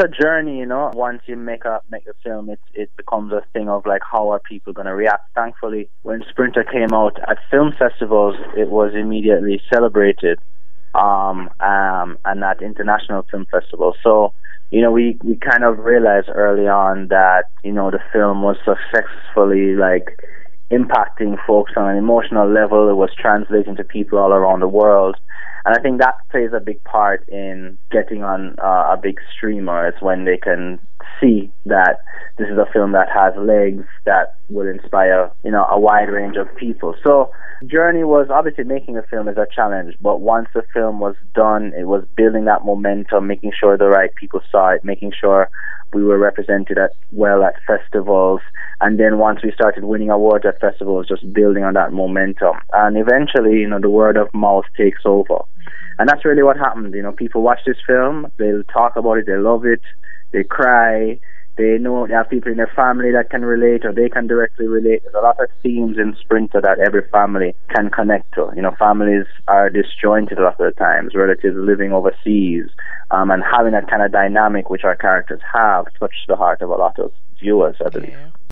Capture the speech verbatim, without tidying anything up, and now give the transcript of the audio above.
a journey, you know. Once you make a make a film, it it becomes a thing of like, how are people going to react? Thankfully, when Sprinter came out at film festivals, it was immediately celebrated, um, um, and at international film festivals. So, you know, we we kind of realized early on that, you know, the film was successfully like impacting folks on an emotional level. It was translating to people all around the world. And I think that plays a big part in getting on uh, a big streamer. It's when they can see that this is a film that has legs, that will inspire, you know, a wide range of people. So journey was obviously making a film is a challenge, but once the film was done, it was building that momentum, making sure the right people saw it, making sure we were represented at well at festivals, and then once we started winning awards at festivals, just building on that momentum. And eventually, you know, the word of mouth takes over. And that's really what happened. You know, people watch this film, they'll talk about it, they love it, they cry, they know they have people in their family that can relate, or they can directly relate. There's a lot of themes in Sprinter that every family can connect to. You know, families are disjointed a lot of the times, relatives living overseas, um, and having that kind of dynamic which our characters have touched the heart of a lot of viewers, I believe. Yeah.